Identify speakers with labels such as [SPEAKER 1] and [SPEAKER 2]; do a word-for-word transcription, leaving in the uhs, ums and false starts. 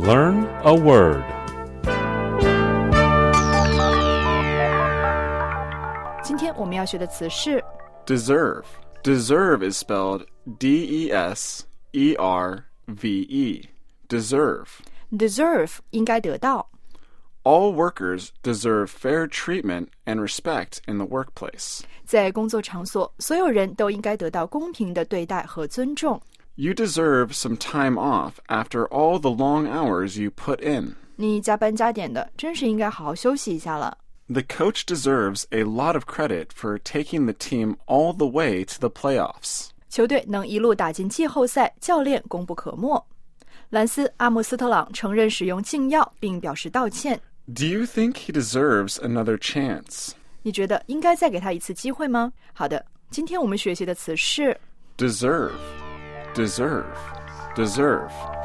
[SPEAKER 1] Learn a word.
[SPEAKER 2] 今天我们要学的词是
[SPEAKER 3] Deserve. Deserve is spelled D E S E R V E. Deserve.
[SPEAKER 2] deserve 应该得到。
[SPEAKER 3] All workers deserve fair treatment and respect in the workplace.
[SPEAKER 2] 在工作场所，所有人都应该得到公平的对待和尊重。
[SPEAKER 3] You deserve some time off after all the long hours you put in.
[SPEAKER 2] 你加班加点的，真是应该好好休息一下了。
[SPEAKER 3] The coach deserves a lot of credit for taking the team all the way to the playoffs.
[SPEAKER 2] 球队能一路打进季后赛，教练功不可没。兰斯·阿姆斯特朗承认使用禁药，并表示道歉。
[SPEAKER 3] Do you think he deserves another chance?
[SPEAKER 2] 你觉得应该再给他一次机会吗？好的，今天我们学习的词是
[SPEAKER 3] Deserve. Deserve. Deserve.